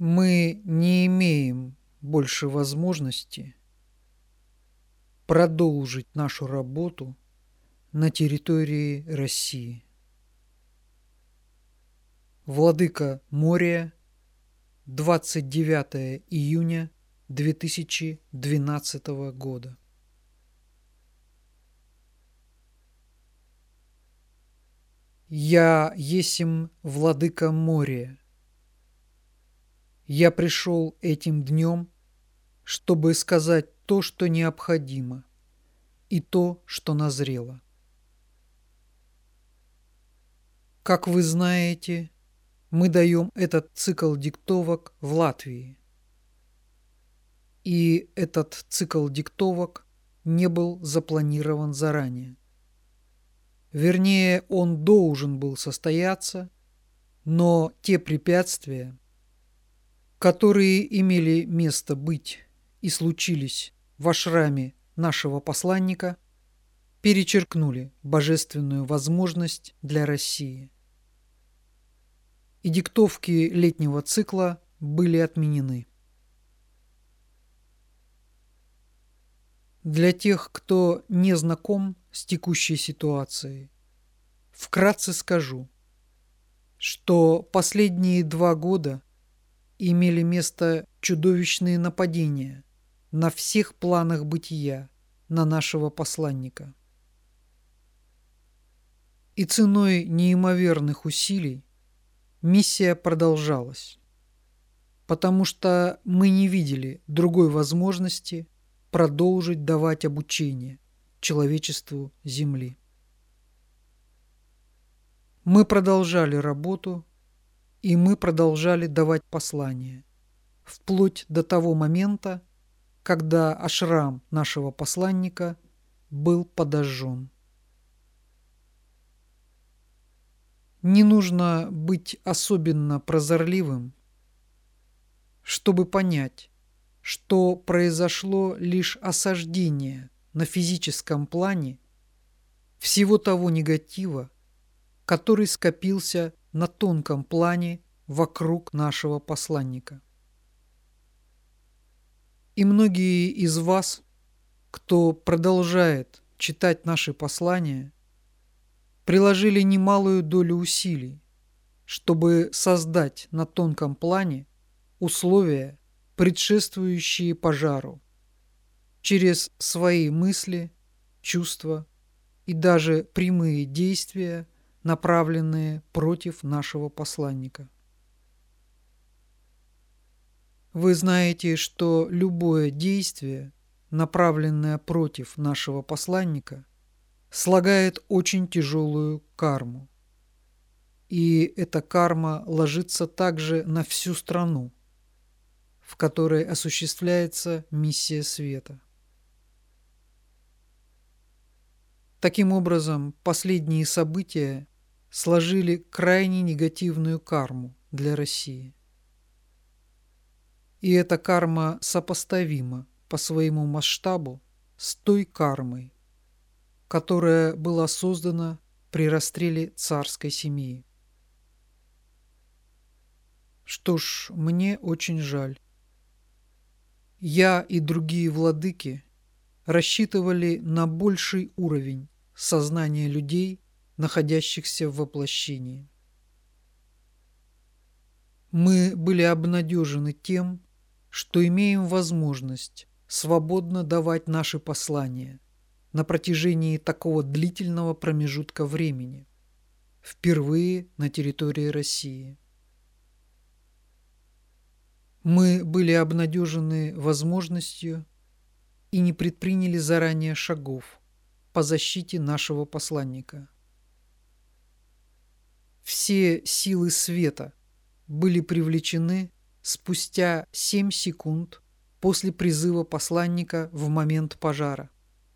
Мы не имеем больше возможности продолжить нашу работу на территории России. Владыка Мория, 29 июня 2012 года. Я есмь Владыка Мория. Я пришел этим днем, чтобы сказать то, что необходимо, и то, что назрело. Как вы знаете, мы даем этот цикл диктовок в Латвии. И этот цикл диктовок не был запланирован заранее. Вернее, он должен был состояться, но те препятствия, которые имели место быть и случились в ашраме нашего посланника, перечеркнули божественную возможность для России. И диктовки летнего цикла были отменены. Для тех, кто не знаком с текущей ситуацией, вкратце скажу, что последние 2 года имели место чудовищные нападения на всех планах бытия на нашего посланника. И ценой неимоверных усилий миссия продолжалась, потому что мы не видели другой возможности продолжить давать обучение человечеству Земли. Мы продолжали работу, и мы продолжали давать послания, вплоть до того момента, когда ашрам нашего посланника был подожжен. Не нужно быть особенно прозорливым, чтобы понять, что произошло лишь осаждение на физическом плане всего того негатива, который скопился на тонком плане вокруг нашего посланника. И многие из вас, кто продолжает читать наши послания, приложили немалую долю усилий, чтобы создать на тонком плане условия, предшествующие пожару, через свои мысли, чувства и даже прямые действия, направленные против нашего посланника. Вы знаете, что любое действие, направленное против нашего посланника, слагает очень тяжелую карму. И эта карма ложится также на всю страну, в которой осуществляется миссия света. Таким образом, последние события сложили крайне негативную карму для России. И эта карма сопоставима по своему масштабу с той кармой, которая была создана при расстреле царской семьи. Что ж, мне очень жаль. Я и другие владыки рассчитывали на больший уровень сознания людей, находящихся в воплощении. Мы были обнадежены тем, что имеем возможность свободно давать наши послания на протяжении такого длительного промежутка времени, впервые на территории России. Мы были обнадежены возможностью и не предприняли заранее шагов по защите нашего посланника. Все силы света были привлечены спустя 7 секунд после призыва посланника в момент пожара.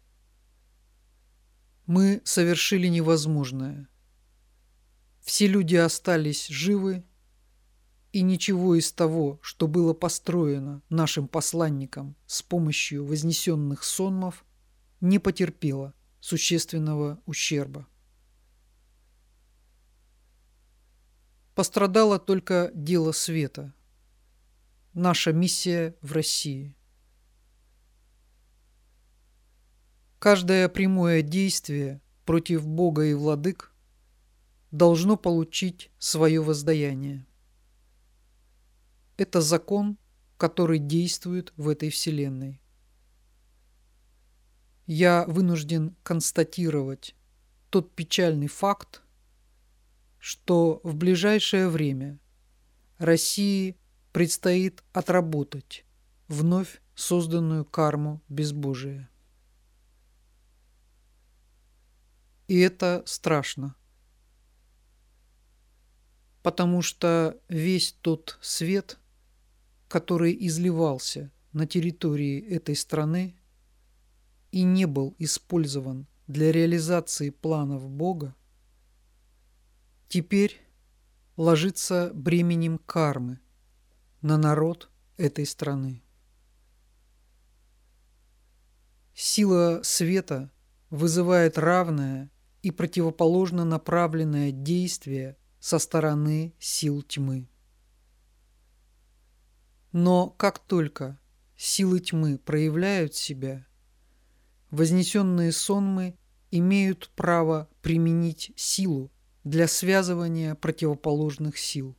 Мы совершили невозможное. Все люди остались живы, и ничего из того, что было построено нашим посланником с помощью вознесенных сонмов, не потерпело существенного ущерба. Пострадало только дело света, наша миссия в России. Каждое прямое действие против Бога и владык должно получить свое воздаяние. Это закон, который действует в этой вселенной. Я вынужден констатировать тот печальный факт, что в ближайшее время России предстоит отработать вновь созданную карму безбожия. И это страшно, потому что весь тот свет, который изливался на территории этой страны и не был использован для реализации планов Бога, теперь ложится бременем кармы на народ этой страны. Сила света вызывает равное и противоположно направленное действие со стороны сил тьмы. Но как только силы тьмы проявляют себя, вознесенные сонмы имеют право применить силу для связывания противоположных сил.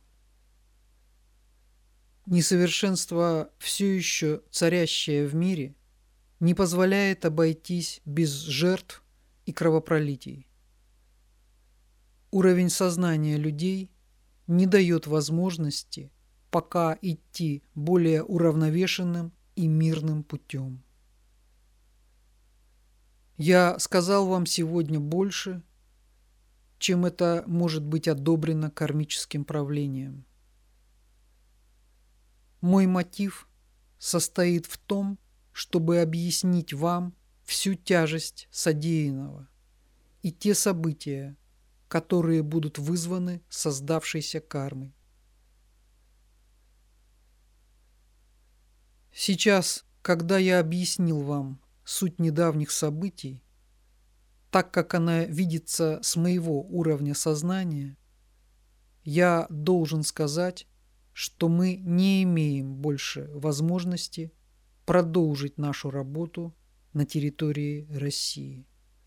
Несовершенство, все еще царящее в мире, не позволяет обойтись без жертв и кровопролитий. Уровень сознания людей не дает возможности пока идти более уравновешенным и мирным путем. Я сказал вам сегодня больше, чем это может быть одобрено кармическим правлением. Мой мотив состоит в том, чтобы объяснить вам всю тяжесть содеянного и те события, которые будут вызваны создавшейся кармой. Сейчас, когда я объяснил вам суть недавних событий, так как она видится с моего уровня сознания, я должен сказать, что мы не имеем больше возможности продолжить нашу работу на территории России.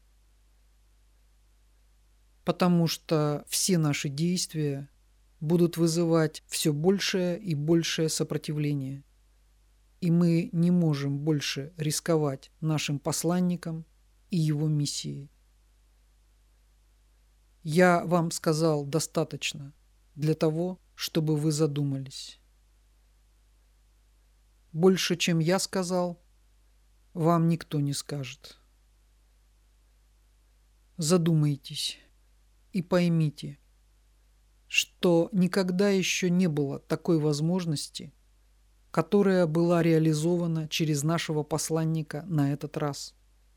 Потому что все наши действия будут вызывать все большее и большее сопротивление, и мы не можем больше рисковать нашим посланником и его миссией. Я вам сказал достаточно для того, чтобы вы задумались. Больше, чем я сказал, вам никто не скажет. Задумайтесь и поймите, что никогда еще не было такой возможности, которая была реализована через нашего посланника на этот раз.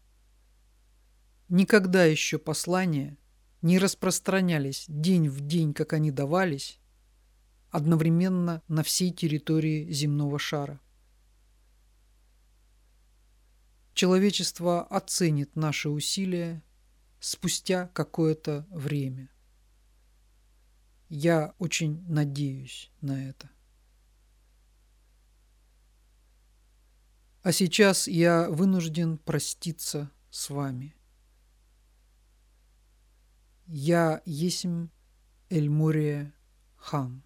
Никогда еще послания не распространялись день в день, как они давались, одновременно на всей территории земного шара. Человечество оценит наши усилия спустя какое-то время. Я очень надеюсь на это. А сейчас я вынужден проститься с вами. Я есмь Эльмурия Хан.